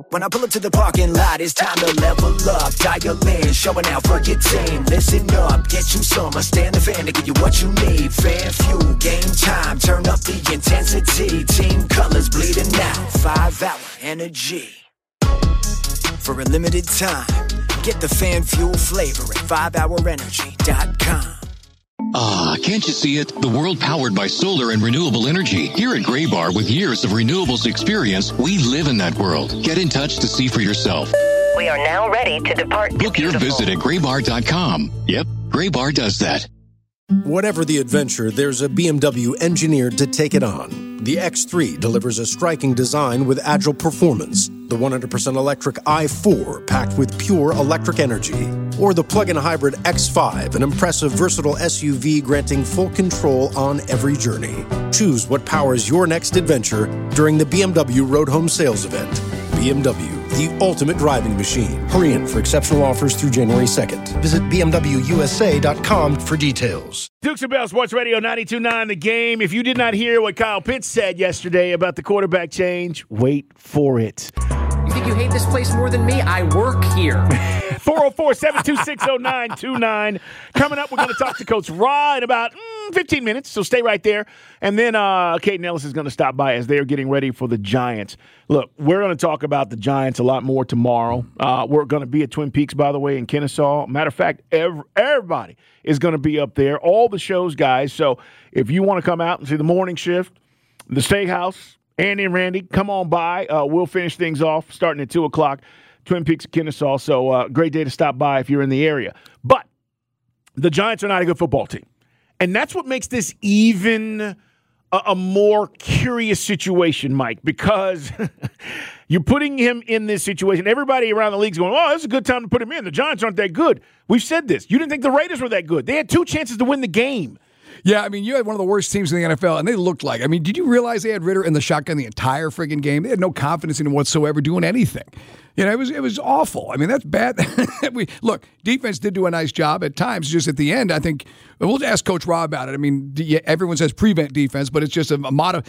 When I pull up to the parking lot, it's time to level up. Dial in, showing out for your team. Listen up, get you some. Stand the fan to give you what you need. Fan fuel, game time, turn up the intensity. Team colors bleeding out, 5-hour energy. For a limited time, get the fan fuel flavor at 5hourenergy.com. Ah, can't you see it? The world powered by solar and renewable energy. Here at Graybar, with years of renewables experience, we live in that world. Get in touch to see for yourself. We are now ready to depart. Book your visit at graybar.com. Yep, Graybar does that. Whatever the adventure, there's a BMW engineered to take it on. The X3 delivers a striking design with agile performance. The 100% electric i4 packed with pure electric energy. Or the plug-in hybrid X5, an impressive, versatile SUV granting full control on every journey. Choose what powers your next adventure during the BMW Road Home Sales Event. BMW, the ultimate driving machine. Hurry in for exceptional offers through January 2nd. Visit BMWUSA.com for details. Dukes and Bell Sports Radio 92.9 The Game. If you did not hear what Kyle Pitts said yesterday about the quarterback change, wait for it. You think you hate this place more than me? I work here. 404-726-0929. Coming up, we're going to talk to Coach Ra in about 15 minutes, so stay right there. And then Caden Ellis is going to stop by as they are getting ready for the Giants. Look, we're going to talk about the Giants a lot more tomorrow. We're going to be at Twin Peaks, by the way, in Kennesaw. Matter of fact, everybody is going to be up there, all the shows, guys. So if you want to come out and see the morning shift, the Steakhouse, Andy and Randy, come on by. We'll finish things off starting at 2 o'clock, Twin Peaks, Kennesaw. So great day to stop by if you're in the area. But the Giants are not a good football team. And that's what makes this even a more curious situation, Mike, because you're putting him in this situation. Everybody around the league's going, oh, this is a good time to put him in. The Giants aren't that good. We've said this. You didn't think the Raiders were that good. They had 2 chances to win the game. Yeah, I mean, you had one of the worst teams in the NFL, and they looked like, I mean, did you realize they had Ritter in the shotgun the entire friggin' game? They had no confidence in him whatsoever doing anything. You know, it was awful. I mean, that's bad. Look, defense did do a nice job at times. Just at the end, I think, we'll ask Coach Ra about it. I mean, everyone says prevent defense, but it's just a moderate,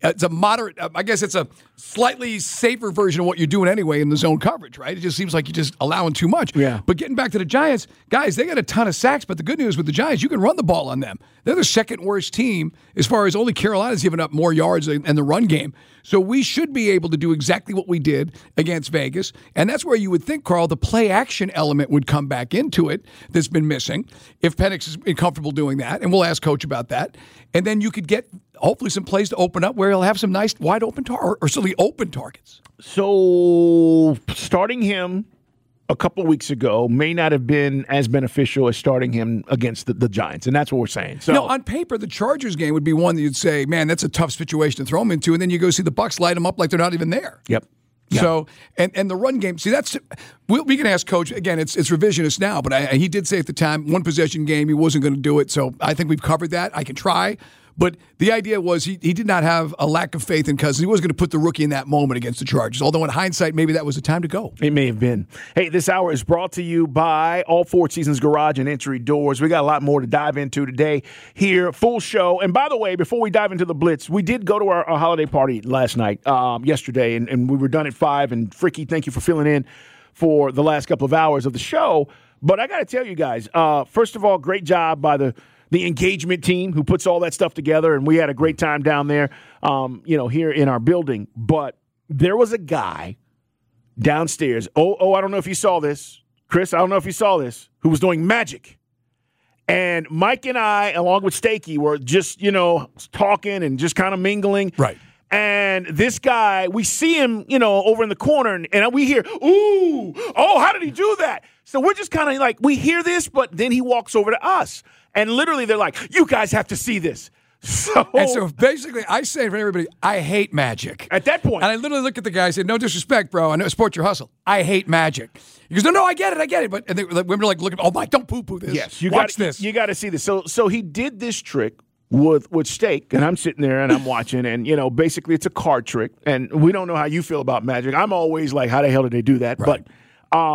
I guess it's a slightly safer version of what you're doing anyway in the zone coverage, right? It just seems like you're just allowing too much. Yeah. But getting back to the Giants, guys, they got a ton of sacks, but the good news with the Giants, you can run the ball on them. They're the second worst team as far as only Carolina's given up more yards in the run game. So we should be able to do exactly what we did against Vegas. And that's where you would think, Carl, the play-action element would come back into it that's been missing if Penix is comfortable doing that. And we'll ask Coach about that. And then you could get hopefully some plays to open up where he'll have some nice wide open or certainly open targets. So starting him a couple of weeks ago may not have been as beneficial as starting him against the Giants, and that's what we're saying. So, no, on paper, the Chargers game would be one that you'd say, man, that's a tough situation to throw him into, and then you go see the Bucs light him up like they're not even there. Yep. So, and the run game, see, that's we can ask Coach, again, it's revisionist now, but he did say at the time, one possession game, he wasn't going to do it, so I think we've covered that. I can try. But the idea was he did not have a lack of faith in Cousins. He wasn't going to put the rookie in that moment against the Chargers, although in hindsight, maybe that was the time to go. It may have been. Hey, this hour is brought to you by All Four Seasons Garage and Entry Doors. We got a lot more to dive into today here. Full show. And by the way, before we dive into the Blitz, we did go to our holiday party last night, yesterday, and we were done at 5. And Fricky, thank you for filling in for the last couple of hours of the show. But I got to tell you guys, first of all, great job by the engagement team who puts all that stuff together, and we had a great time down there, here in our building. But there was a guy downstairs. I don't know if you saw this. Chris, I don't know if you saw this, who was doing magic. And Mike and I, along with Stakey, were just, talking and just kind of mingling. Right. And this guy, we see him, over in the corner, and we hear, ooh, oh, how did he do that? So we're just kind of like, we hear this, but then he walks over to us. And literally, they're like, you guys have to see this. So basically, I say for everybody, I hate magic. At that point. And I literally look at the guy and say, no disrespect, bro. I know Sport Your Hustle. I hate magic. He goes, no, I get it. But and women are like, looking, oh, Mike, don't poo-poo this. Yes, watch this. You got to see this. So he did this trick with Steak, and I'm sitting there and I'm watching, and, basically it's a card trick. And we don't know how you feel about magic. I'm always like, how the hell did they do that? Right. But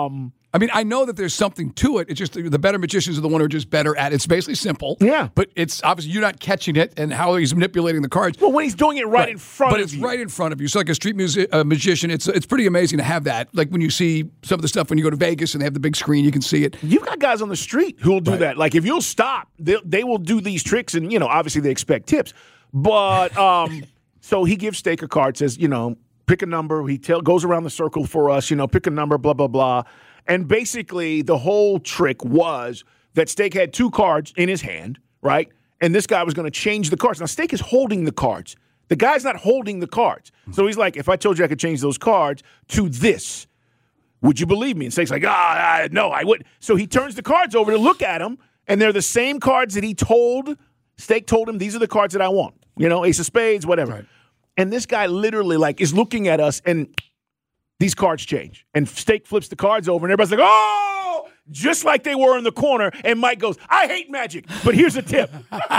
I mean, I know that there's something to it. It's just the better magicians are the one who are just better at it. It's basically simple. Yeah. But it's obviously you're not catching it and how he's manipulating the cards. Well, when he's doing it right in front of you. But it's right in front of you. So like a street magician, it's pretty amazing to have that. Like when you see some of the stuff when you go to Vegas and they have the big screen, you can see it. You've got guys on the street who will do that. Like if you'll stop, they will do these tricks and, obviously they expect tips. But so he gives Steak a card, says, pick a number. He goes around the circle for us, pick a number, blah, blah, blah. And basically, the whole trick was that Steak had 2 cards in his hand, right? And this guy was going to change the cards. Now, Steak is holding the cards. The guy's not holding the cards. So he's like, if I told you I could change those cards to this, would you believe me? And Steak's like, no, I wouldn't. So he turns the cards over to look at them, and they're the same cards that Steak told him, these are the cards that I want. Ace of spades, whatever. Right. And this guy literally, is looking at us, and these cards change. And Steak flips the cards over, and everybody's like, oh, just like they were in the corner. And Mike goes, I hate magic, but here's a tip.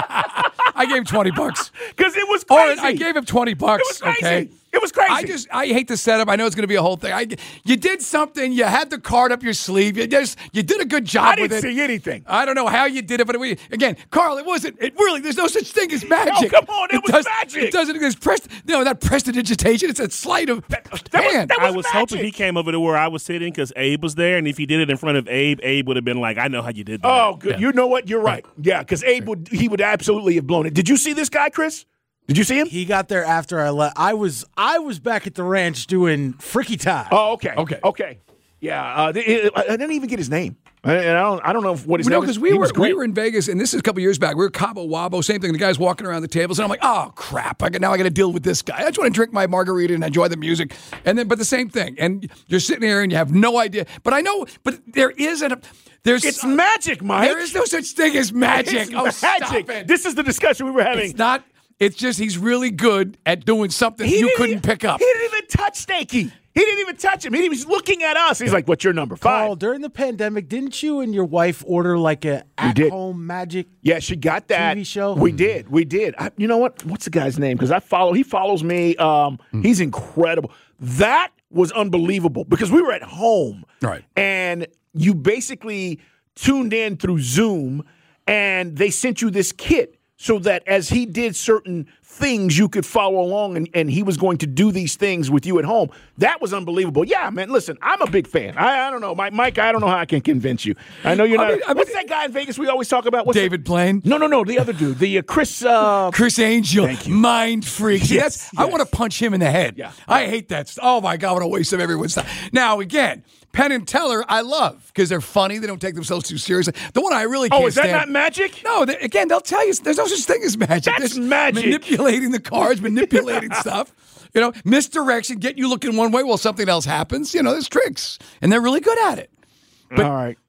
I gave him $20. Because it was crazy. I gave him $20. It was crazy. Okay? It was crazy. I hate the setup. I know it's going to be a whole thing. You did something. You had the card up your sleeve. You did a good job with it. I didn't see anything. I don't know how you did it, but again, Carl, there's no such thing as magic. No, come on, it was magic. It doesn't exist. Not prestidigitation. It's a sleight of hand. I was hoping he came over to where I was sitting because Abe was there, and if he did it in front of Abe would have been like, I know how you did that. Oh, good. Yeah. You know what? You're right. Yeah, because Abe would absolutely have blown it. Did you see this guy, Chris? Did you see him? He got there after I left. I was back at the ranch doing Fricky time. Oh, okay. Yeah, I didn't even get his name. And I don't know what his name is. Because we were in Vegas, and this is a couple years back. We were Cabo Wabo, same thing. The guy's walking around the tables, and I'm like, oh, crap. Now I got to deal with this guy. I just want to drink my margarita and enjoy the music. But the same thing. And you're sitting here, and you have no idea. But I know, there isn't it's magic, Mike. There is no such thing as magic. It's magic. Stop it. This is the discussion we were having. It's not. It's just he's really good at doing something you couldn't pick up. He didn't even touch Steaky. He didn't even touch him. He was looking at us. He's like, what's your number? 5. Carl, during the pandemic, didn't you and your wife order a at-home magic Yeah, she got that. TV show? We did. You know what? What's the guy's name? Because he follows me. He's incredible. That was unbelievable because we were at home. Right. And you basically tuned in through Zoom, and they sent you this kit so that as he did certain things, you could follow along, and he was going to do these things with you at home. That was unbelievable. Yeah, man, listen, I'm a big fan. I don't know. Mike, I don't know how I can convince you. I know you're not. What's that guy in Vegas we always talk about? David Blaine? No, the other dude. The Chris Angel. Thank you. Mind freak. Yes. I want to punch him in the head. Yeah. I hate that. Oh, my God, what a waste of everyone's time. Now, again, Penn and Teller, I love because they're funny. They don't take themselves too seriously. The one I really can't stand. Oh, is that not magic? No, again, they'll tell you there's no such thing as magic. That's magic. Manipulating the cards, manipulating stuff. Misdirection, get you looking one way while something else happens. There's tricks, and they're really good at it. But all right.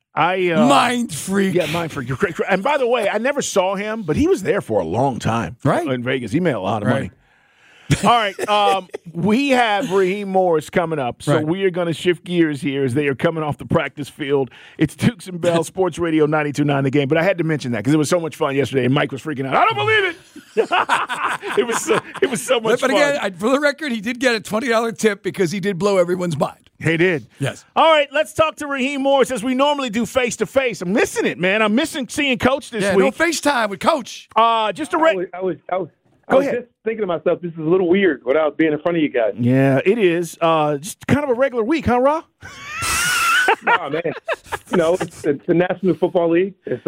Mind freak. Yeah, mind freak. And by the way, I never saw him, but he was there for a long time. Right. In Vegas. He made a lot of money. All right, we have Raheem Morris coming up, so we are going to shift gears here as they are coming off the practice field. It's Dukes and Bell, Sports Radio 92.9 The Game, but I had to mention that because it was so much fun yesterday, and Mike was freaking out. I don't believe it. It was so much fun. But again, for the record, he did get a $20 tip because he did blow everyone's mind. He did. Yes. All right, let's talk to Raheem Morris as we normally do face-to-face. I'm missing it, man. I'm missing seeing Coach this week. No FaceTime with Coach. Just a I was just thinking to myself, this is a little weird without being in front of you guys. Yeah, it is. Just kind of a regular week, huh, Ra? Nah, man. It's the National Football League. It's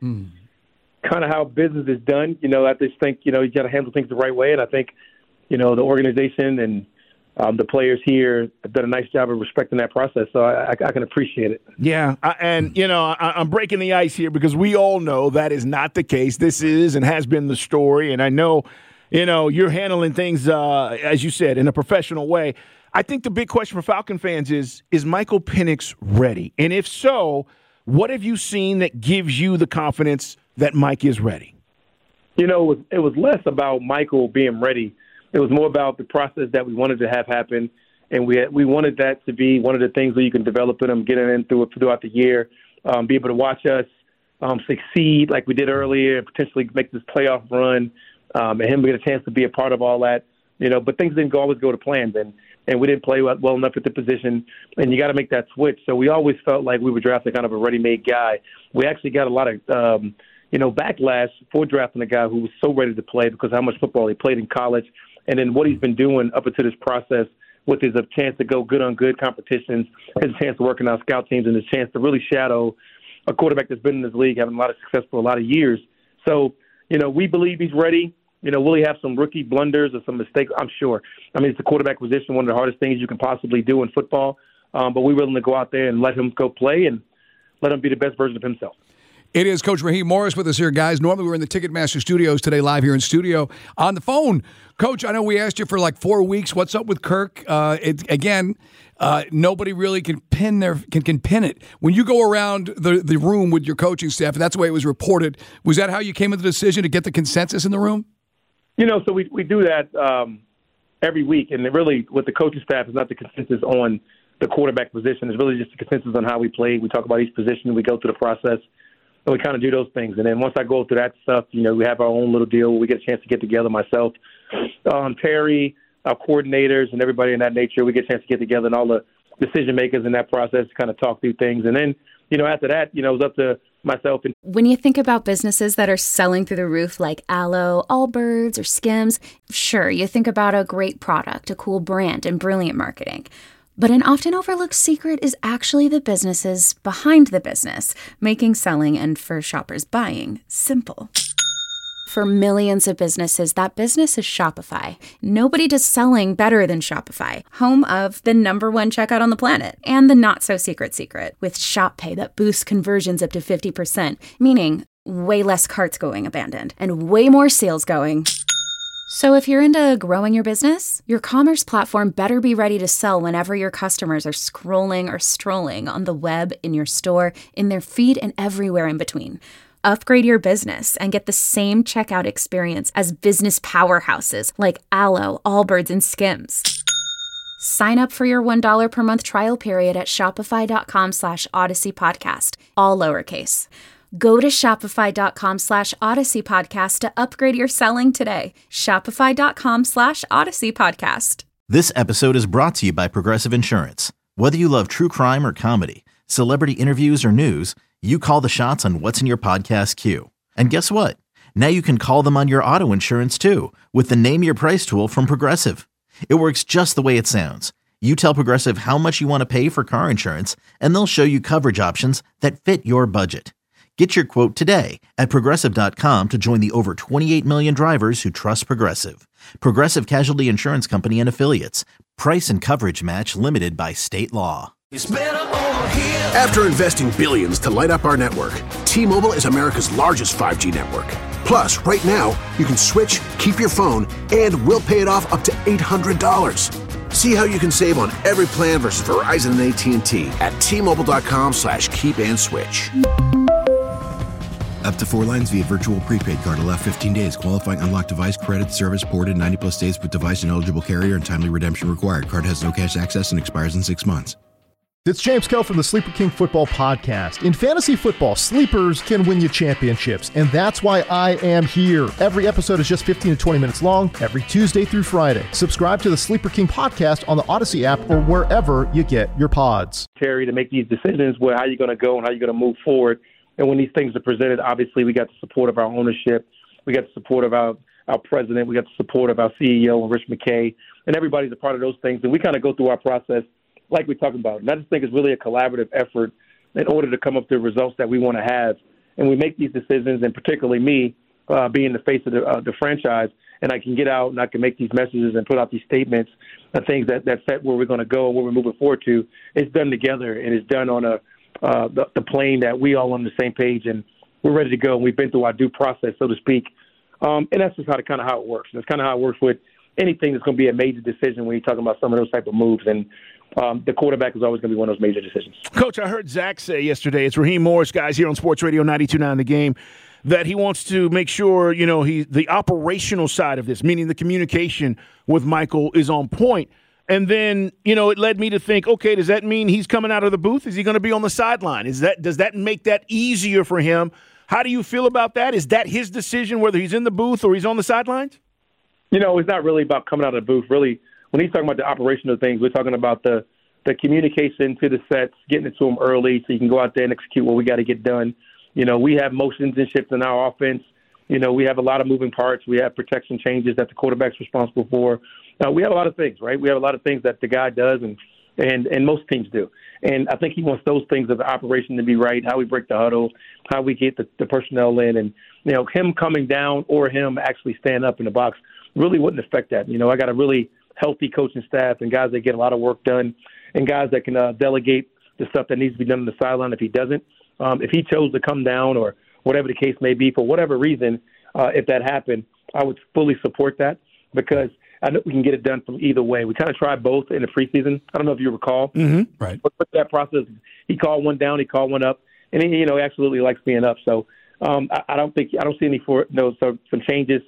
kind of how business is done. I just think, you got to handle things the right way. And I think, the organization and the players here have done a nice job of respecting that process. So I can appreciate it. Yeah. I'm breaking the ice here because we all know that is not the case. This is and has been the story. And I know, you're handling things, as you said, in a professional way. I think the big question for Falcon fans is Michael Penix ready? And if so, what have you seen that gives you the confidence that Mike is ready? It was less about Michael being ready. It was more about the process that we wanted to have happen, and we wanted that to be one of the things where you can develop in him, getting in throughout the year, be able to watch us succeed like we did earlier, and potentially make this playoff run, and him get a chance to be a part of all that. But things didn't always go to plan. and we didn't play well enough at the position, and you got to make that switch. So we always felt like we were drafting kind of a ready-made guy. We actually got a lot of backlash for drafting a guy who was so ready to play because of how much football he played in college, and then what he's been doing up until this process with his chance to go good on good competitions, his chance to work in our scout teams, and his chance to really shadow a quarterback that's been in this league, having a lot of success for a lot of years. So, we believe he's ready. Will he have some rookie blunders or some mistakes? I'm sure. I mean, it's the quarterback position, one of the hardest things you can possibly do in football. But we're willing to go out there and let him go play and let him be the best version of himself. It is Coach Raheem Morris with us here, guys. Normally we're in the Ticketmaster studios today, live here in studio. On the phone, Coach, I know we asked you for like 4 weeks. What's up with Kirk? Nobody really can pin it. When you go around the room with your coaching staff, and that's the way it was reported, was that how you came to the decision to get the consensus in the room? So we do that every week, and really with the coaching staff is not the consensus on the quarterback position. It's really just the consensus on how we play. We talk about each position. We go through the process. And we kind of do those things. And then once I go through that stuff, we have our own little deal where we get a chance to get together, myself, Terry, our coordinators, and everybody in that nature. We get a chance to get together and all the decision makers in that process to kind of talk through things. And then, after that, it was up to myself. When you think about businesses that are selling through the roof like Aloe, Allbirds, or Skims, sure, you think about a great product, a cool brand, and brilliant marketing. But an often overlooked secret is actually the businesses behind the business, making selling and for shoppers buying simple. For millions of businesses, that business is Shopify. Nobody does selling better than Shopify, home of the #1 checkout on the planet and the not-so-secret with Shop Pay that boosts conversions up to 50%, meaning way less carts going abandoned and way more sales going. So if you're into growing your business, your commerce platform better be ready to sell whenever your customers are scrolling or strolling on the web, in your store, in their feed, and everywhere in between. Upgrade your business and get the same checkout experience as business powerhouses like Aloe, Allbirds, and Skims. Sign up for your $1 per month trial period at shopify.com/Odyssey Podcast, all lowercase. Go to shopify.com/Odyssey Podcast to upgrade your selling today. Shopify.com/Odyssey Podcast. This episode is brought to you by Progressive Insurance. Whether you love true crime or comedy, celebrity interviews or news, you call the shots on what's in your podcast queue. And guess what? Now you can call them on your auto insurance too with the Name Your Price tool from Progressive. It works just the way it sounds. You tell Progressive how much you want to pay for car insurance, and they'll show you coverage options that fit your budget. Get your quote today at Progressive.com to join the over 28 million drivers who trust Progressive. Progressive Casualty Insurance Company and Affiliates. Price and coverage match limited by state law. After investing billions to light up our network, T-Mobile is America's largest 5G network. Plus, right now, you can switch, keep your phone, and we'll pay it off up to $800. See how you can save on every plan versus Verizon and AT&T at T-Mobile.com/keep-and-switch. Up to 4 lines via virtual prepaid card. Allow 15 days. Qualifying unlocked device credit service ported 90-plus days with device and eligible carrier and timely redemption required. Card has no cash access and expires in 6 months. It's James Kell from the Sleeper King Football Podcast. In fantasy football, sleepers can win you championships, and that's why I am here. Every episode is just 15 to 20 minutes long, every Tuesday through Friday. Subscribe to the Sleeper King Podcast on the Odyssey app or wherever you get your pods. Terry, to make these decisions where how you're going to go and how you're going to move forward. And when these things are presented, obviously we got the support of our ownership. We got the support of our president. We got the support of our CEO and Rich McKay. And everybody's a part of those things. And we kind of go through our process like we're talking about. And I just think it's really a collaborative effort in order to come up with the results that we want to have. And we make these decisions, and particularly me, being the face of the franchise, and I can get out and I can make these messages and put out these statements and things that set where we're going to go and where we're moving forward to. It's done together, and it's done on the plane that we all on the same page, and we're ready to go. And we've been through our due process, so to speak. And that's just how it works. That's kind of how it works with anything that's going to be a major decision when you're talking about some of those type of moves. And the quarterback is always going to be one of those major decisions. Coach, I heard Zach say yesterday, it's Raheem Morris, guys, here on Sports Radio 92.9 The Game, that he wants to make sure, the operational side of this, meaning the communication with Michael, is on point. And then, it led me to think, okay, does that mean he's coming out of the booth? Is he going to be on the sideline? Does that make that easier for him? How do you feel about that? Is that his decision, whether he's in the booth or he's on the sidelines? It's not really about coming out of the booth. Really, when he's talking about the operational things, we're talking about the communication to the sets, getting it to them early so you can go out there and execute what we got to get done. We have motions and shifts in our offense. We have a lot of moving parts. We have protection changes that the quarterback's responsible for. We have a lot of things, right? We have a lot of things that the guy does and most teams do. And I think he wants those things of the operation to be right, how we break the huddle, how we get the personnel in. And, him coming down or him actually stand up in the box really wouldn't affect that. I got a really healthy coaching staff and guys that get a lot of work done and guys that can delegate the stuff that needs to be done on the sideline if he doesn't. If he chose to come down or whatever the case may be, for whatever reason, if that happened, I would fully support that because I know we can get it done from either way. We kind of tried both in the preseason. I don't know if you recall. Mm-hmm. Right. But with that process, he called one down, he called one up, and he, absolutely likes being up. So I don't see any some changes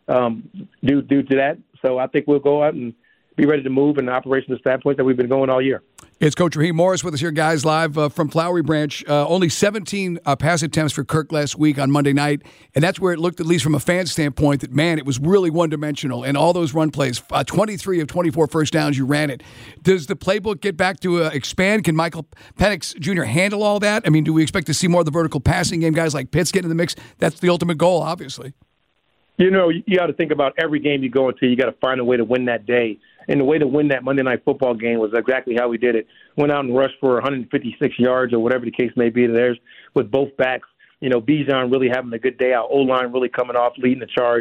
due to that. So I think we'll go out and be ready to move in the operational standpoint that we've been going all year. It's Coach Raheem Morris with us here, guys, live from Flowery Branch. Only 17 pass attempts for Kirk last week on Monday night, and that's where it looked, at least from a fan standpoint, that, man, it was really one-dimensional. And all those run plays, 23 of 24 first downs, you ran it. Does the playbook get back to expand? Can Michael Penix Jr. handle all that? I mean, do we expect to see more of the vertical passing game, guys like Pitts get in the mix? That's the ultimate goal, obviously. You got to think about every game you go into, you got to find a way to win that day. And the way to win that Monday Night Football game was exactly how we did it. Went out and rushed for 156 yards or whatever the case may be. There's with both backs. Bijan really having a good day. Our O-line really coming off, leading the charge.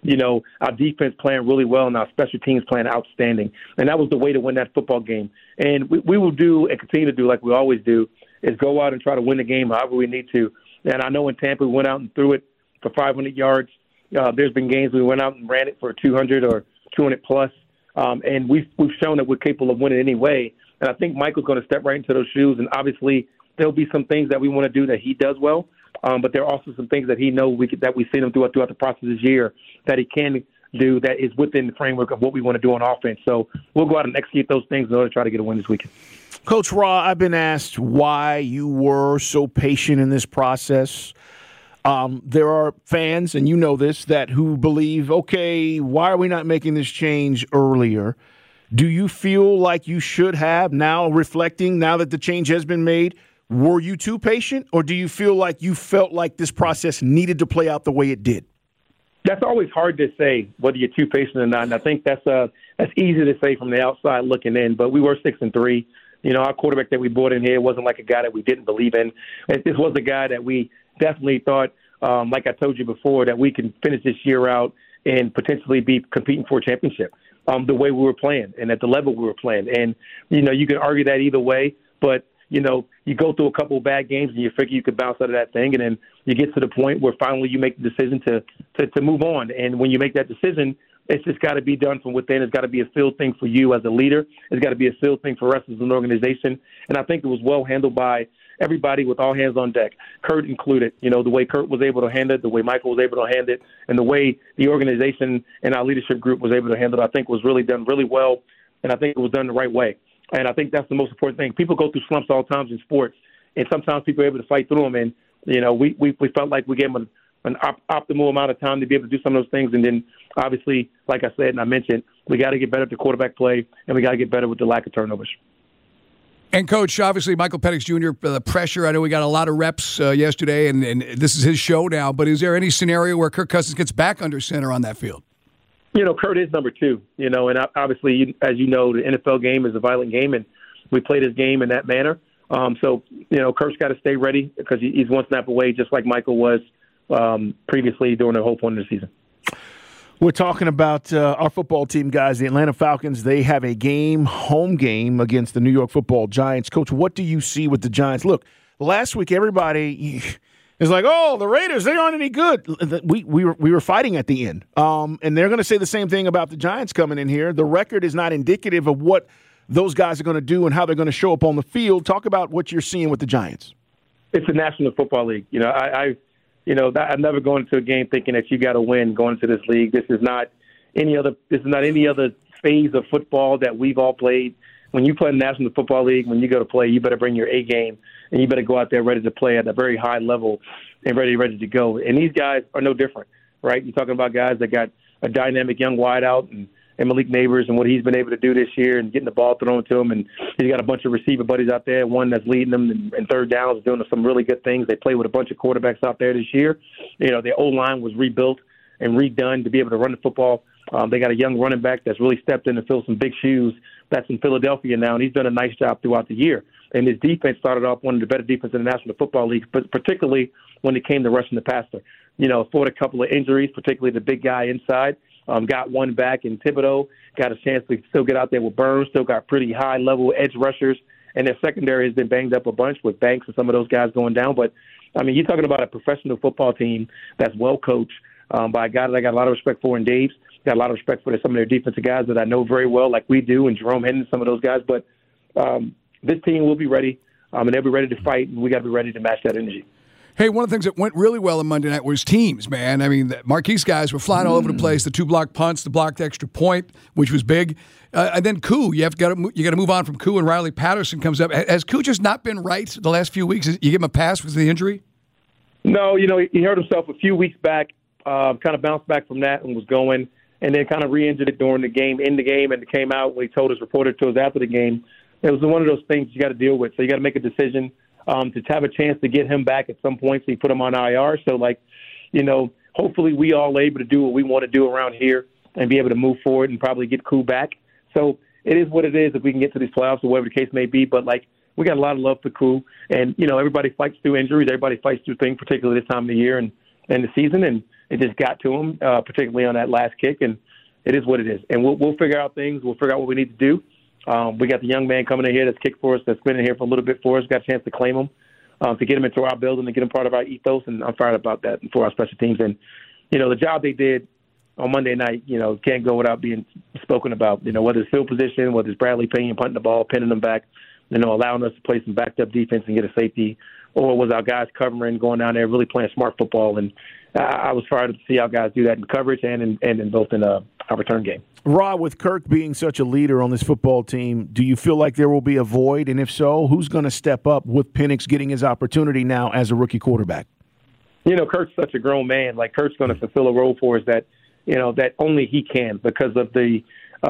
Our defense playing really well and our special teams playing outstanding. And that was the way to win that football game. And we will do and continue to do like we always do is go out and try to win the game however we need to. And I know in Tampa we went out and threw it for 500 yards. There's been games we went out and ran it for 200 or 200 plus. And we've shown that we're capable of winning anyway. And I think Michael's going to step right into those shoes. And obviously, there'll be some things that we want to do that he does well. But there are also some things that he knows that we've seen him throughout the process this year that he can do that is within the framework of what we want to do on offense. So we'll go out and execute those things in order to try to get a win this weekend. Coach Raw, I've been asked why you were so patient in this process. There are fans, and you know this, who believe, okay, why are we not making this change earlier? Do you feel like you should have now, reflecting, now that the change has been made? Were you too patient, or do you feel like you felt like this process needed to play out the way it did? That's always hard to say, whether you're too patient or not. And I think that's easy to say from the outside looking in. But we were 6-3. Our quarterback that we brought in here wasn't like a guy that we didn't believe in. This was a guy that we definitely thought, like I told you before, that we can finish this year out and potentially be competing for a championship the way we were playing and at the level we were playing. And, you can argue that either way, but, you go through a couple of bad games and you figure you could bounce out of that thing, and then you get to the point where finally you make the decision to move on. And when you make that decision, it's just got to be done from within. It's got to be a field thing for you as a leader. It's got to be a field thing for us as an organization. And I think it was well handled by everybody with all hands on deck, Kurt included. The way Kurt was able to handle it, the way Michael was able to handle it, and the way the organization and our leadership group was able to handle it, I think was really done really well, and I think it was done the right way. And I think that's the most important thing. People go through slumps all times in sports, and sometimes people are able to fight through them. And, we felt like we gave them an optimal amount of time to be able to do some of those things. And then, obviously, like I said and I mentioned, we got to get better at the quarterback play, and we got to get better with the lack of turnovers. And, Coach, obviously, Michael Penix Jr., the pressure, I know we got a lot of reps yesterday, and this is his show now, but is there any scenario where Kirk Cousins gets back under center on that field? Kurt is number 2, and obviously, as you know, the NFL game is a violent game, and we play this game in that manner. So, Kurt's got to stay ready because he's one snap away, just like Michael was previously during the whole point of the season. We're talking about our football team, guys. The Atlanta Falcons, they have a home game against the New York Football Giants. Coach, what do you see with the Giants? Look, last week everybody is like, oh, the Raiders, they aren't any good. We were fighting at the end. And they're going to say the same thing about the Giants coming in here. The record is not indicative of what those guys are going to do and how they're going to show up on the field. Talk about what you're seeing with the Giants. It's the National Football League. I've never gone into a game thinking that you got to win going into this league. This is not any other phase of football that we've all played. When you play in the National Football League, when you go to play, you better bring your A game, and you better go out there ready to play at a very high level and ready to go. And these guys are no different, right? You're talking about guys that got a dynamic young wideout and Malik Neighbors and what he's been able to do this year and getting the ball thrown to him. And he's got a bunch of receiver buddies out there, one that's leading them in third downs, doing some really good things. They play with a bunch of quarterbacks out there this year. You know, their O-line was rebuilt and redone to be able to run the football. They got a young running back that's really stepped in to fill some big shoes that's in Philadelphia now, and he's done a nice job throughout the year. And his defense started off one of the better defenses in the National Football League, but particularly when it came to rushing the passer. You know, afforded a couple of injuries, particularly the big guy inside. Got one back in Thibodeau, got a chance to still get out there with Burns, still got pretty high-level edge rushers, and their secondary has been banged up a bunch with Banks and some of those guys going down. But, I mean, you're talking about a professional football team that's well-coached by a guy that I got a lot of respect for in Daves. Got a lot of respect for some of their defensive guys that I know very well, like we do, and Jerome Henry, some of those guys. But this team will be ready, and they'll be ready to fight, and we got to be ready to match that energy. Hey, one of the things that went really well on Monday night was teams, man. I mean, the Marquise guys were flying all over the place. The 2-block punts, the blocked extra point, which was big. And then Koo, you got to move on from Koo, and Riley Patterson comes up. Has Koo just not been right the last few weeks? You give him a pass with the injury? No, you know, he hurt himself a few weeks back, kind of bounced back from that and was going, and then kind of re-injured it during the game, in the game, and it came out when he told his reporter to us after the game. It was one of those things you got to deal with. So you got to make a decision. To have a chance to get him back at some point, so you put him on IR. So, like, you know, hopefully we all are able to do what we want to do around here and be able to move forward and probably get Koo back. So it is what it is if we can get to these playoffs or whatever the case may be. But, like, we got a lot of love for Koo. And, you know, everybody fights through injuries. Everybody fights through things, particularly this time of the year and the season. And it just got to him, particularly on that last kick. And it is what it is. And we'll figure out things. We'll figure out what we need to do. We got the young man coming in here that's kicked for us, that's been in here for a little bit for us, got a chance to claim him, to get him into our building and get him part of our ethos, and I'm fired about that for our special teams. And, you know, the job they did on Monday night, you know, can't go without being spoken about, you know, whether it's field position, whether it's Bradley Payne punting the ball, pinning them back, you know, allowing us to play some backed-up defense and get a safety, or was our guys covering, going down there, really playing smart football. And I was fired up to see our guys do that in coverage and in both in our return game. Rod, with Kirk being such a leader on this football team, do you feel like there will be a void? And if so, who's going to step up with Penix getting his opportunity now as a rookie quarterback? You know, Kirk's such a grown man. Like, Kirk's going to fulfill a role for us that, you know, that only he can because of the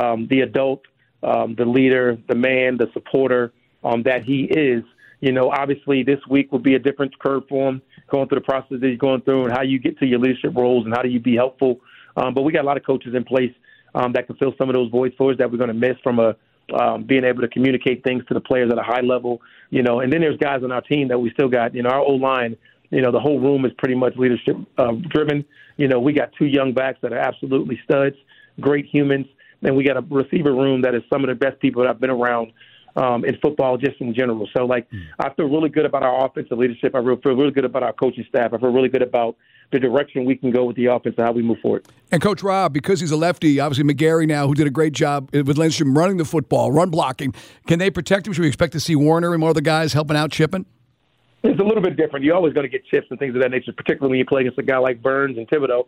adult, the leader, the man, the supporter that he is. You know, obviously this week will be a different curve for him, going through the process that he's going through and how you get to your leadership roles and how do you be helpful. But we got a lot of coaches in place that can fill some of those voids for us that we're going to miss from being able to communicate things to the players at a high level. You know, and then there's guys on our team that we still got. You know, our O-line, you know, the whole room is pretty much leadership driven. You know, we got 2 young backs that are absolutely studs, great humans. And we got a receiver room that is some of the best people that I've been around in football just in general. So, like, I feel really good about our offensive leadership. I feel really good about our coaching staff. I feel really good about the direction we can go with the offense and how we move forward. And Coach Rob, because he's a lefty, obviously McGarry now, who did a great job with Lindstrom running the football, run blocking, can they protect him? Should we expect to see Warner and more of the guys helping out chipping? It's a little bit different. You're always going to get chips and things of that nature, particularly when you play against a guy like Burns and Thibodeau.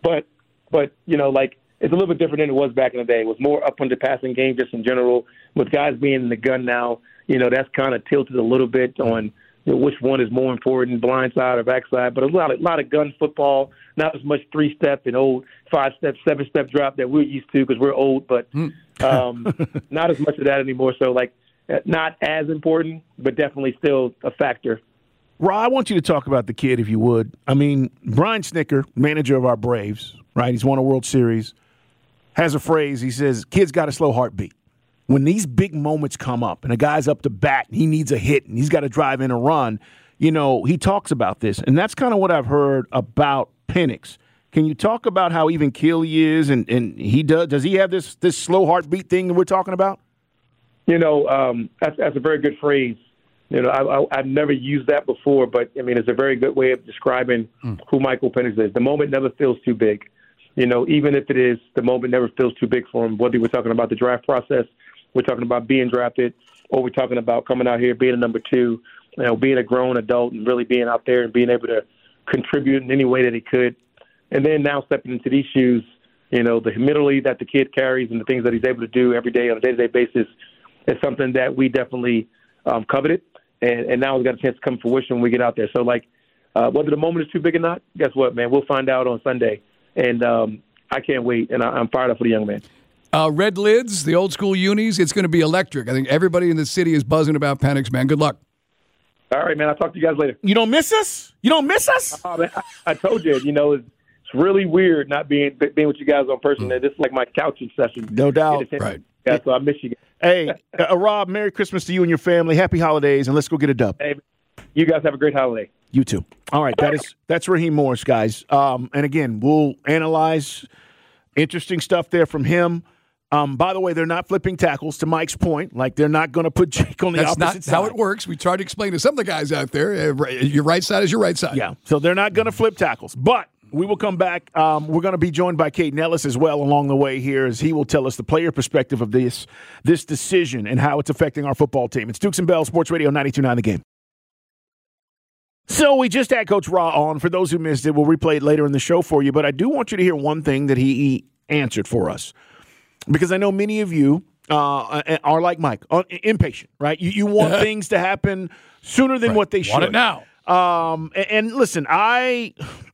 But you know, like, it's a little bit different than it was back in the day. It was more up on the passing game just in general. With guys being in the gun now, you know, that's kind of tilted a little bit on, you know, which one is more important, blind side or backside. But a lot of gun football, not as much 3-step and old 5-step, 7-step drop that we're used to because we're old, but not as much of that anymore. So, like, not as important, but definitely still a factor. Rod, I want you to talk about the kid, if you would. I mean, Brian Snicker, manager of our Braves, right? He's won a World Series, has a phrase. He says, kids got a slow heartbeat. When these big moments come up and a guy's up to bat, he needs a hit and he's got to drive in a run, you know, he talks about this. And that's kind of what I've heard about Penix. Can you talk about how even keel he is and he does he have this slow heartbeat thing that we're talking about? You know, that's a very good phrase. You know, I've never used that before, but, I mean, it's a very good way of describing who Michael Penix is. The moment never feels too big. You know, even if it is, the moment never feels too big for him, whether we're talking about the draft process, we're talking about being drafted, or we're talking about coming out here, being a number 2, you know, being a grown adult and really being out there and being able to contribute in any way that he could. And then now stepping into these shoes, you know, the humility that the kid carries and the things that he's able to do every day on a day-to-day basis is something that we definitely coveted. And now we've got a chance to come to fruition when we get out there. So, like, whether the moment is too big or not, guess what, man? We'll find out on Sunday. And I can't wait, and I'm fired up for the young man. Red Lids, the old school unis, it's going to be electric. I think everybody in the city is buzzing about Penix, man. Good luck. All right, man. I'll talk to you guys later. You don't miss us? You don't miss us? Man, I told you, it's really weird not being with you guys on person. This is like my couching session. No doubt. Right. Yeah, so I miss you guys. Hey, Rob, Merry Christmas to you and your family. Happy holidays, and let's go get a dub. Hey, you guys have a great holiday. You too. All right, that's Raheem Morris, guys. And again, we'll analyze interesting stuff there from him. By the way, they're not flipping tackles, to Mike's point. Like, they're not going to put Jake on the opposite side. That's not how it works. We tried to explain to some of the guys out there, your right side is your right side. Yeah, so they're not going to flip tackles. But we will come back. We're going to be joined by Caden Ellis as well along the way here, as he will tell us the player perspective of this decision and how it's affecting our football team. It's Dukes and Bell, Sports Radio 92.9 The Game. So we just had Coach Ra on. For those who missed it, we'll replay it later in the show for you. But I do want you to hear one thing that he answered for us. Because I know many of you are like Mike, impatient, right? You want things to happen sooner than what they should. Want it now. And listen, I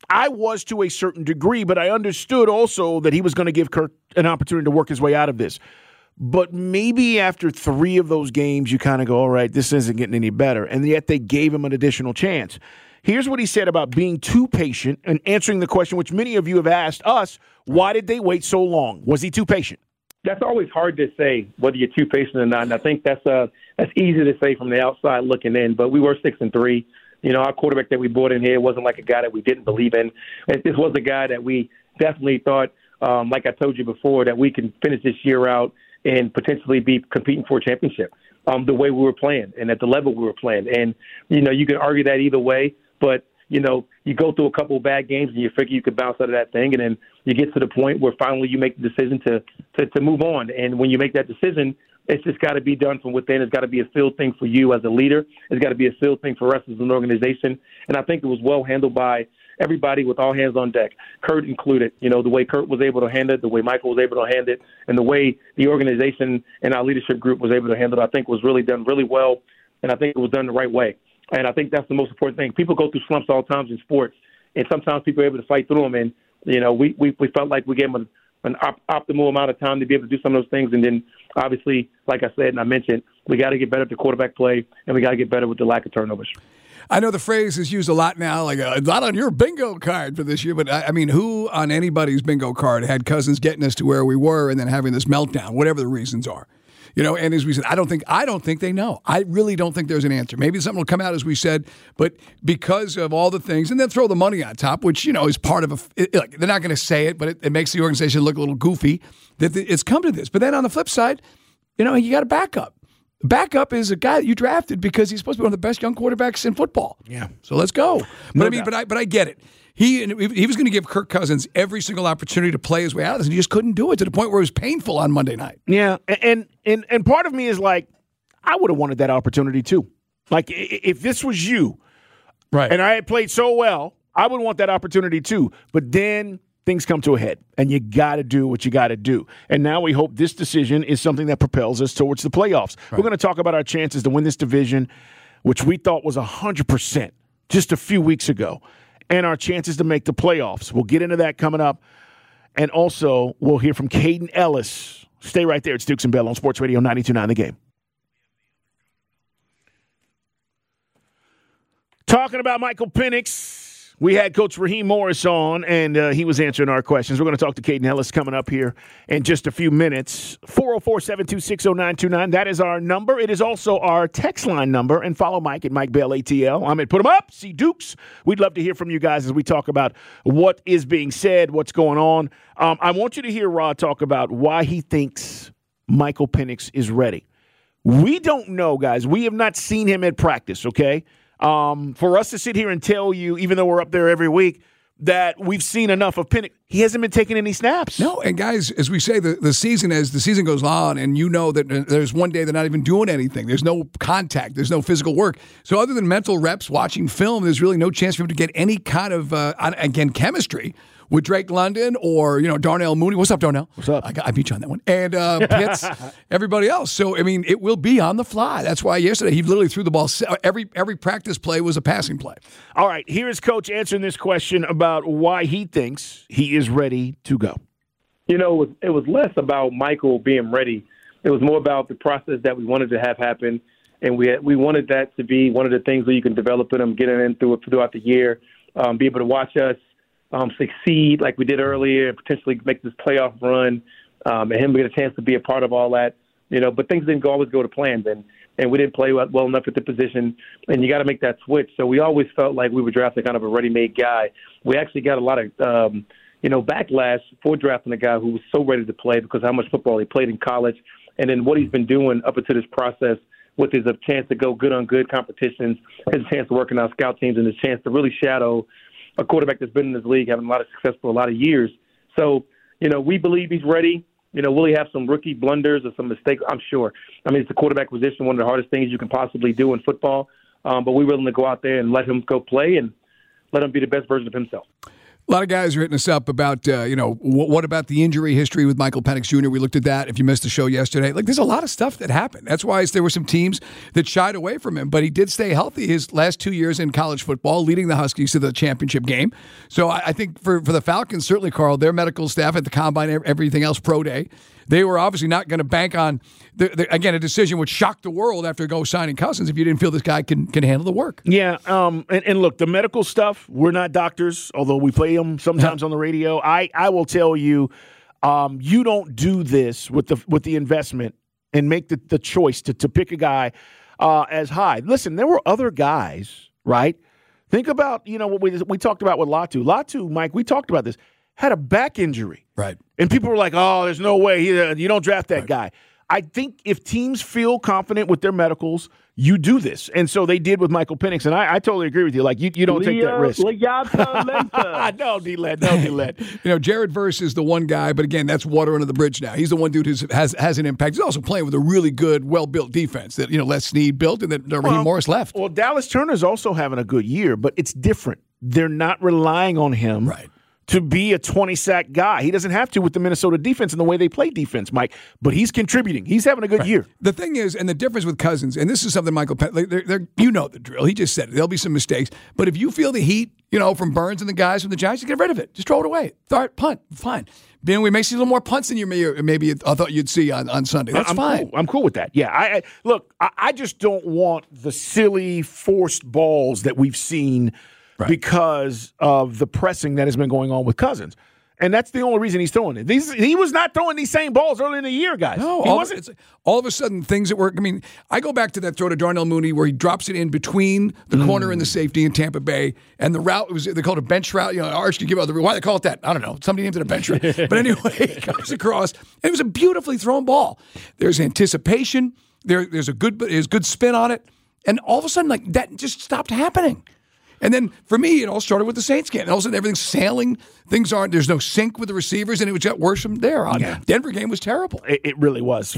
was to a certain degree, but I understood also that he was going to give Kirk an opportunity to work his way out of this. But maybe after 3 of those games, you kind of go, all right, this isn't getting any better. And yet they gave him an additional chance. Here's what he said about being too patient and answering the question, which many of you have asked us, why did they wait so long? Was he too patient? That's always hard to say whether you're too patient or not. And I think that's easy to say from the outside looking in. But we were 6-3. Our quarterback that we brought in here wasn't like a guy that we didn't believe in. This was a guy that we definitely thought, like I told you before, that we can finish this year out and potentially be competing for a championship the way we were playing and at the level we were playing. And, you can argue that either way, but, you go through a couple of bad games and you figure you could bounce out of that thing, and then you get to the point where finally you make the decision to move on. And when you make that decision, it's just got to be done from within. It's got to be a field thing for you as a leader. It's got to be a field thing for us as an organization. And I think it was well handled by everybody with all hands on deck, Kurt included. The way Kurt was able to handle it, the way Michael was able to handle it, and the way the organization and our leadership group was able to handle it, I think was really done really well, and I think it was done the right way. And I think that's the most important thing. People go through slumps all times in sports, and sometimes people are able to fight through them. And, we felt like we gave them an optimal amount of time to be able to do some of those things. And then, obviously, like I said and I mentioned, we got to get better at the quarterback play, and we got to get better with the lack of turnovers. I know the phrase is used a lot now, like not on your bingo card for this year, but I mean, who on anybody's bingo card had Cousins getting us to where we were and then having this meltdown, whatever the reasons are? And as we said, I don't think they know. I really don't think there's an answer. Maybe something will come out, as we said, but because of all the things, and then throw the money on top, which, is part of they're not going to say it, but it makes the organization look a little goofy that it's come to this. But then on the flip side, you got a backup. Backup is a guy that you drafted because he's supposed to be one of the best young quarterbacks in football. Yeah. So let's go. But I get it. He was going to give Kirk Cousins every single opportunity to play his way out of this, and he just couldn't do it to the point where it was painful on Monday night. Yeah, and part of me is like, I would have wanted that opportunity too. Like, if this was you, right, and I had played so well, I would want that opportunity too. But then things come to a head, and you got to do what you got to do. And now we hope this decision is something that propels us towards the playoffs. Right. We're going to talk about our chances to win this division, which we thought was 100% just a few weeks ago, and our chances to make the playoffs. We'll get into that coming up. And also, we'll hear from Caden Ellis. Stay right there. It's Dukes and Bell on Sports Radio 92.9 The Game. Talking about Michael Penix, we had Coach Raheem Morris on, and he was answering our questions. We're going to talk to Caden Ellis coming up here in just a few minutes. 404-726-0929. That is our number. It is also our text line number. And follow Mike at Mike Bell ATL. I'm at Put 'em Up. See Dukes. We'd love to hear from you guys as we talk about what is being said, what's going on. I want you to hear Rod talk about why he thinks Michael Penix is ready. We don't know, guys. We have not seen him at practice, okay? For us to sit here and tell you, even though we're up there every week, that we've seen enough of Penix, he hasn't been taking any snaps. No, and guys, as we say, the season, as the season goes on, and you know that there's one day they're not even doing anything. There's no contact. There's no physical work. So other than mental reps, watching film, there's really no chance for him to get any kind of, again, chemistry with Drake London or, Darnell Mooney. What's up, Darnell? What's up? I beat you on that one. And Pitts, everybody else. So, it will be on the fly. That's why yesterday he literally threw the ball. Every practice play was a passing play. All right, here is Coach answering this question about why he thinks he is ready to go. it was less about Michael being ready. It was more about the process that we wanted to have happen, and we wanted that to be one of the things where you can develop in him, get in throughout the year, be able to watch us succeed like we did earlier, and potentially make this playoff run, and him get a chance to be a part of all that. But things didn't always go to plan, and we didn't play well enough at the position, and you got to make that switch. So we always felt like we were drafting kind of a ready-made guy. We actually got a lot of backlash for drafting a guy who was so ready to play because of how much football he played in college, and then what he's been doing up until this process with his chance to go good on good competitions, his chance to work in our scout teams, and his chance to really shadow a quarterback that's been in this league, having a lot of success for a lot of years. So, we believe he's ready. Will he have some rookie blunders or some mistakes? I'm sure. I mean, it's the quarterback position, one of the hardest things you can possibly do in football. But we're willing to go out there and let him go play and let him be the best version of himself. A lot of guys are hitting us up about, what about the injury history with Michael Penix Jr.? We looked at that. If you missed the show yesterday, there's a lot of stuff that happened. That's why there were some teams that shied away from him, but he did stay healthy his last 2 years in college football, leading the Huskies to the championship game. So I think for the Falcons, certainly, Carl, their medical staff at the Combine, everything else, Pro Day, they were obviously not going to bank on, again, a decision which shocked the world after signing Cousins if you didn't feel this guy can handle the work. Yeah, and look, the medical stuff, we're not doctors, although we play them sometimes on the radio. I will tell you, you don't do this with the investment and make the choice to pick a guy as high. Listen, there were other guys, right? Think about, what we talked about with Latu. Latu, Mike, we talked about this, had a back injury. Right. And people were like, oh, there's no way. You don't draft that guy. I think if teams feel confident with their medicals, you do this. And so they did with Michael Penix. And I totally agree with you. You don't take that risk. No, D-Led. Jared Verse is the one guy, but again, that's water under the bridge now. He's the one dude who has an impact. He's also playing with a really good, well-built defense that, Les Snead built and that Raheem Morris left. Well, Dallas Turner's also having a good year, but it's different. They're not relying on him to be a 20-sack guy. He doesn't have to with the Minnesota defense and the way they play defense, Mike, but he's contributing. He's having a good year. The thing is, and the difference with Cousins, and this is something Michael Penix, you know the drill. He just said it. There'll be some mistakes, but if you feel the heat, from Burns and the guys from the Giants, just get rid of it. Just throw it away. Punt. Fine. We may see a little more punts than you maybe I thought you'd see on Sunday. That's fine. Cool. I'm cool with that. Yeah. I just don't want the silly forced balls that we've seen because of the pressing that has been going on with Cousins. And that's the only reason he's throwing it. He was not throwing these same balls early in the year, guys. No, all of a sudden, things that work. I mean, I go back to that throw to Darnell Mooney where he drops it in between the corner and the safety in Tampa Bay. And the route, they called it a bench route. Arch could give out why they call it that, I don't know. Somebody named it a bench route. But anyway, it comes across. And it was a beautifully thrown ball. There's anticipation. There's a good spin on it. And all of a sudden, that just stopped happening. And then for me, it all started with the Saints game. And all of a sudden, everything's sailing. There's no sync with the receivers, and it got worse from there on. Yeah. Denver game was terrible. It really was.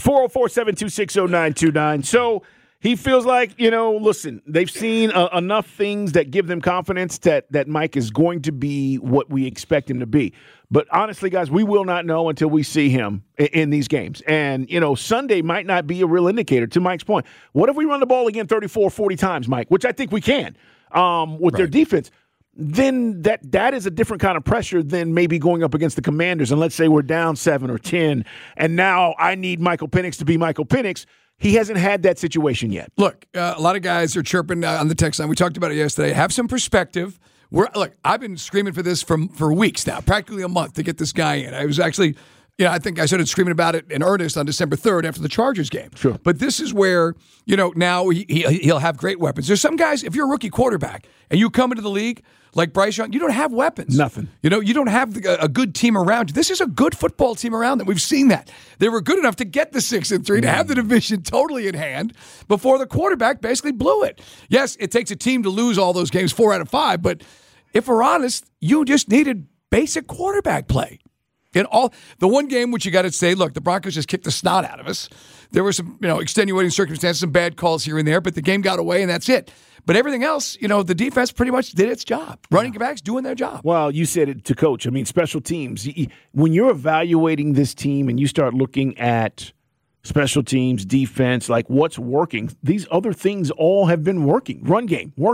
404-726-0929. So he feels like, listen, they've seen enough things that give them confidence that Mike is going to be what we expect him to be. But honestly, guys, we will not know until we see him in these games. And, Sunday might not be a real indicator, to Mike's point. What if we run the ball again 34, 40 times, Mike, which I think we can. With their defense, then that is a different kind of pressure than maybe going up against the Commanders. And let's say we're down 7 or 10, and now I need Michael Penix to be Michael Penix. He hasn't had that situation yet. Look, a lot of guys are chirping on the text line. We talked about it yesterday. Have some perspective. I've been screaming for this for weeks now, practically a month to get this guy in. I was actually... I think I started screaming about it in earnest on December 3rd after the Chargers game. Sure. But this is where, now he'll have great weapons. There's some guys, if you're a rookie quarterback and you come into the league like Bryce Young, you don't have weapons. Nothing. You don't have a good team around you. This is a good football team around them. We've seen that. They were good enough to get the 6-3, to have the division totally in hand before the quarterback basically blew it. Yes, it takes a team to lose all those games 4 out of 5, but if we're honest, you just needed basic quarterback play. In the one game which you got to say, look, the Broncos just kicked the snot out of us. There were some, extenuating circumstances, some bad calls here and there, but the game got away and that's it. But everything else, the defense pretty much did its job. Running backs doing their job. Well, you said it to Coach. I mean, special teams. When you're evaluating this team and you start looking at special teams, defense, what's working, these other things all have been working. Run game, working.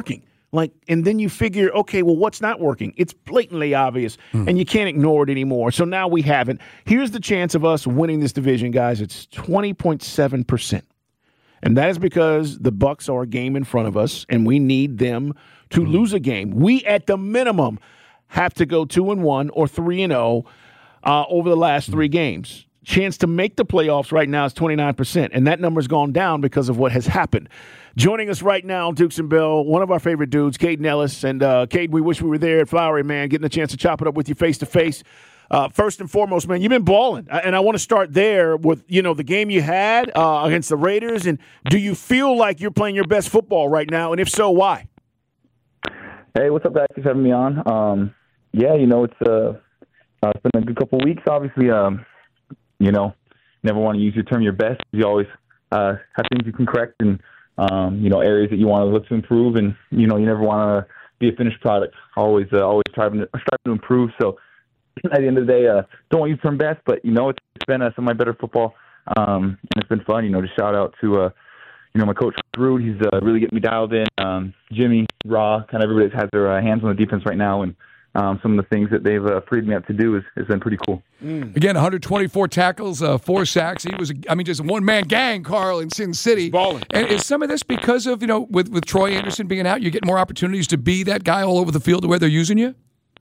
And then you figure, okay, well, what's not working? It's blatantly obvious, and you can't ignore it anymore. So now we haven't. Here's the chance of us winning this division, guys. It's 20.7%. And that is because the Bucs are a game in front of us, and we need them to lose a game. We, at the minimum, have to go 2-1 or 3-0 over the last 3 games. Chance to make the playoffs right now is 29%, and that number's gone down because of what has happened. Joining us right now, Dukes and Bell, one of our favorite dudes, Caden Ellis. And, Cade, we wish we were there at Flowery, man, getting a chance to chop it up with you face-to-face. First and foremost, man, you've been balling. And I want to start there with, the game you had against the Raiders. And do you feel like you're playing your best football right now? And if so, why? Hey, what's up, guys? Thanks for having me on. It's been a good couple of weeks, obviously. Never want to use your term your best. You always have things you can correct and, areas that you want to look to improve. And, you never want to be a finished product. Always striving to improve. So at the end of the day, don't want to use the term best, but, it's been some of my better football. And it's been fun, to shout out to, my coach, Rude. He's really getting me dialed in. Jimmy, Raw, kind of everybody that has their hands on the defense right now. And some of the things that they've freed me up to do has been pretty cool. Again, 124 tackles, 4 sacks. He was, just a one-man gang, Carl, in Sin City. Balling. And is some of this because of, with Troy Anderson being out, you get more opportunities to be that guy all over the field to where they're using you?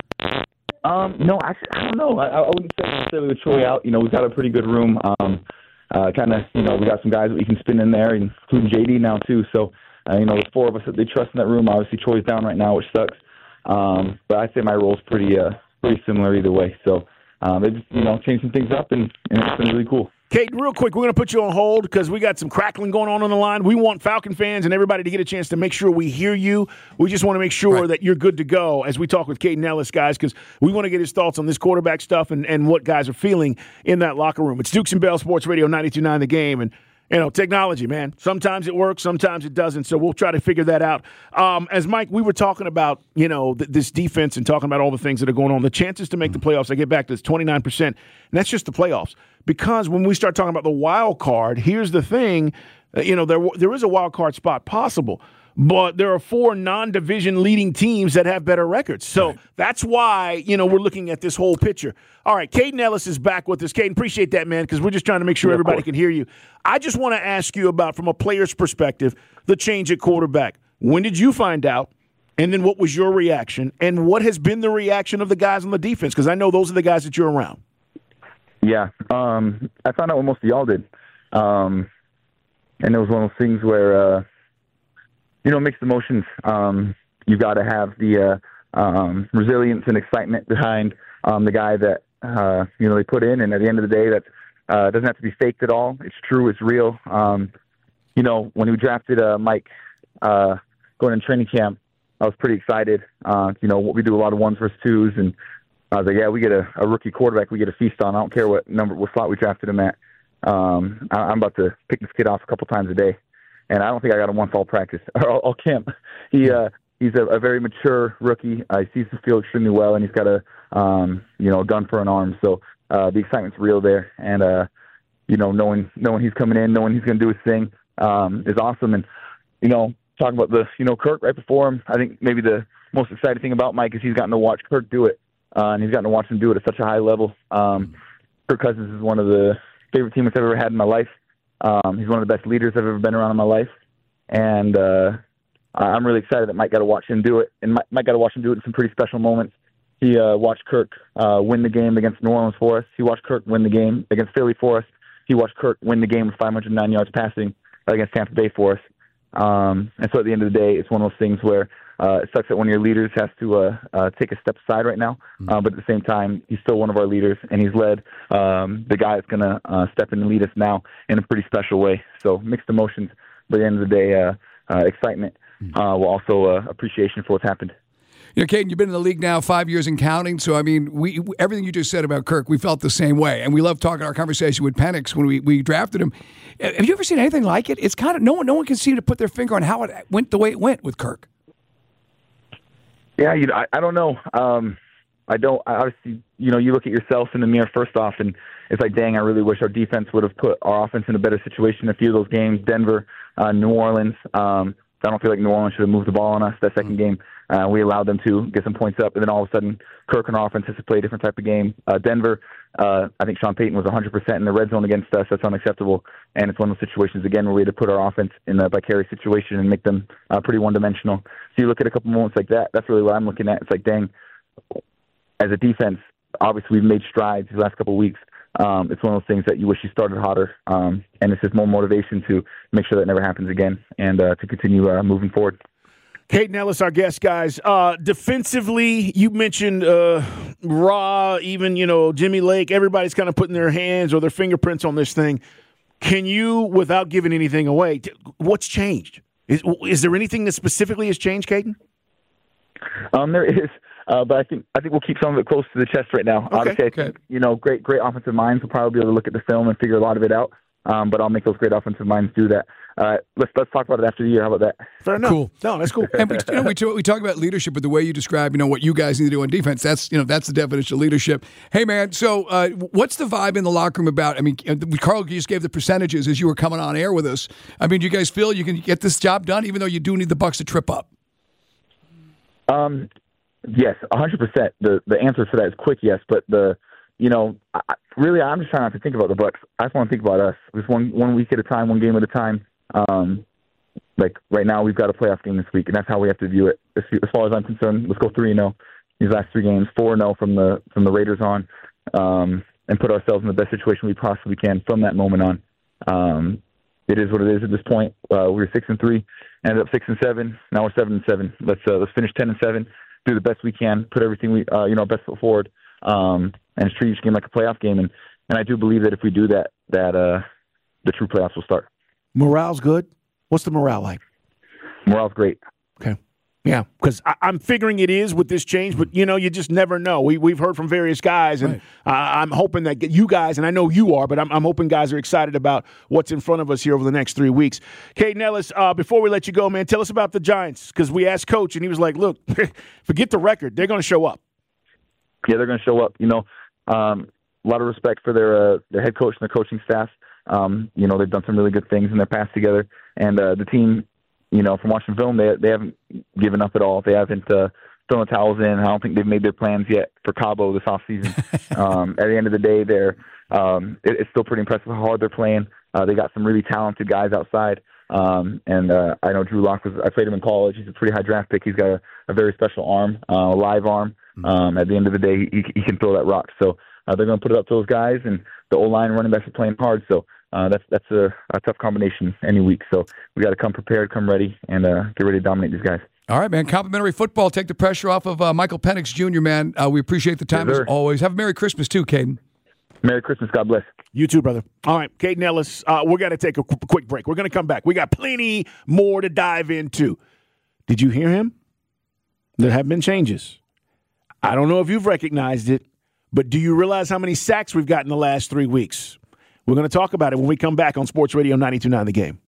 No, actually, I don't know. I wouldn't say necessarily with Troy out. We've got a pretty good room. We got some guys that we can spin in there, including JD now, too. So, the 4 of us that they trust in that room. Obviously, Troy's down right now, which sucks. But I'd say my role's pretty similar either way. So they just, changed some things up, and it's been really cool. Kate, real quick, we're going to put you on hold because we got some crackling going on the line. We want Falcon fans and everybody to get a chance to make sure we hear you. We just want to make sure that you're good to go as we talk with Caden Ellis, guys, because we want to get his thoughts on this quarterback stuff and what guys are feeling in that locker room. It's Dukes and Bell Sports Radio 92.9 The Game, and technology, man. Sometimes it works, sometimes it doesn't. So we'll try to figure that out. As Mike, we were talking about, this defense and talking about all the things that are going on. The chances to make the playoffs, I get back to this 29%, and that's just the playoffs. Because when we start talking about the wild card, here's the thing, there is a wild card spot possible. But there are 4 non-division leading teams that have better records. So that's why, we're looking at this whole picture. All right, Caden Ellis is back with us. Caden, appreciate that, man, because we're just trying to make sure everybody can hear you. I just want to ask you about, from a player's perspective, the change at quarterback. When did you find out? And then what was your reaction? And what has been the reaction of the guys on the defense? Because I know those are the guys that you're around. Yeah, I found out what most of y'all did. And it was one of those things where mixed emotions. You've got to have the resilience and excitement behind the guy that they put in, and at the end of the day, that doesn't have to be faked at all. It's true. It's real. When we drafted Mike going in training camp, I was pretty excited. We do a lot of 1s versus 2s, and I was like, yeah, we get a rookie quarterback. We get a feast on. I don't care what slot we drafted him at. I'm about to pick this kid off a couple times a day. And I don't think I got him once all practice or all camp. He's a very mature rookie. He sees the field extremely well, and he's got a gun for an arm. So the excitement's real there, and knowing he's coming in, knowing he's going to do his thing is awesome. And talking about the Kirk right before him, I think maybe the most exciting thing about Mike is he's gotten to watch Kirk do it, and he's gotten to watch him do it at such a high level. Kirk Cousins is one of the favorite teammates I've ever had in my life. He's one of the best leaders I've ever been around in my life. And I'm really excited that Mike got to watch him do it. And Mike got to watch him do it in some pretty special moments. He watched Kirk win the game against New Orleans for us. He watched Kirk win the game against Philly for us. He watched Kirk win the game with 509 yards passing against Tampa Bay for us. And so at the end of the day, it's one of those things where it sucks that one of your leaders has to take a step aside right now. But at the same time, he's still one of our leaders, and he's led the guy that's going to step in and lead us now in a pretty special way. So mixed emotions, but at the end of the day, excitement, while also appreciation for what's happened. Caden, you've been in the league now 5 years and counting. So, I mean, we everything you just said about Kirk, we felt the same way. And we love talking our conversation with Penix when we drafted him. Have you ever seen anything like it? It's kind of no one can seem to put their finger on how it went the way it went with Kirk. Yeah, I don't know. I don't. Obviously, you look at yourself in the mirror first off, and it's like, dang, I really wish our defense would have put our offense in a better situation in a few of those games. Denver, New Orleans. I don't feel like New Orleans should have moved the ball on us that second game. We allowed them to get some points up, and then all of a sudden, Kirk and our offense has to play a different type of game. Denver, I think Sean Payton was 100% in the red zone against us. That's unacceptable, and it's one of those situations, again, where we had to put our offense in a vicarious situation and make them pretty one-dimensional. So you look at a couple moments like that, that's really what I'm looking at. It's like, dang, as a defense, obviously we've made strides these last couple of weeks. It's one of those things that you wish you started hotter, and it's just more motivation to make sure that never happens again and to continue moving forward. Kaden Elliss, our guest, guys. Defensively, you mentioned Ra, even, Jimmy Lake. Everybody's kind of putting their hands or their fingerprints on this thing. Can you, without giving anything away, what's changed? Is there anything that specifically has changed, Kaden? There is. But I think we'll keep some of it close to the chest right now. Okay. Obviously, I think, great offensive minds will probably be able to look at the film and figure a lot of it out. But I'll make those great offensive minds do that. Let's talk about it after the year. How about that? Fair enough. Cool. No, that's cool. And we talk about leadership, but the way you describe, what you guys need to do on defense, that's the definition of leadership. Hey, man, so what's the vibe in the locker room about? I mean, Carl just gave the percentages as you were coming on air with us. I mean, do you guys feel you can get this job done, even though you do need the Bucs to trip up? Yes, 100%. The answer for that is quick yes, but really, I'm just trying not to think about the Bucs. I just want to think about us. Just one week at a time, one game at a time. Like right now, we've got a playoff game this week, and that's how we have to view it. As far as I'm concerned, let's go 3-0 these last 3 games, 4-0 from the Raiders on, and put ourselves in the best situation we possibly can from that moment on. It is what it is at this point. We were 6-3, ended up 6-7. Now we're 7-7. Let's finish 10-7. Do the best we can. Put everything we our best foot forward. And treat each game like a playoff game. And I do believe that if we do that, the true playoffs will start. Morale's good? What's the morale like? Morale's great. Okay. Yeah, because I'm figuring it is with this change, but, you just never know. We've heard from various guys, and I'm hoping that you guys, and I know you are, but I'm hoping guys are excited about what's in front of us here over the next 3 weeks. Kaden Elliss, before we let you go, man, tell us about the Giants, because we asked Coach, and he was like, look, forget the record. They're going to show up. Yeah, they're going to show up. A lot of respect for their head coach and their coaching staff. They've done some really good things in their past together. And the team, from watching film, they haven't given up at all. They haven't thrown the towels in. I don't think they've made their plans yet for Cabo this offseason. At the end of the day, it's still pretty impressive how hard they're playing. They got some really talented guys outside. And I know Drew Lock I played him in college. He's a pretty high draft pick. He's got a very special arm, a live arm. At the end of the day, he can throw that rock. So they're going to put it up to those guys, and the O-line running backs are playing hard. So that's a tough combination any week. So we got to come prepared, come ready, and get ready to dominate these guys. All right, man. Complimentary football. Take the pressure off of Michael Penix Jr., man. We appreciate the time as always. Have a Merry Christmas too, Kaden. Merry Christmas. God bless. You too, brother. All right, Kaden Elliss, we're going to take a quick break. We're going to come back. We got plenty more to dive into. Did you hear him? There have been changes. I don't know if you've recognized it, but do you realize how many sacks we've got in the last 3 weeks? We're going to talk about it when we come back on Sports Radio 92.9 The Game.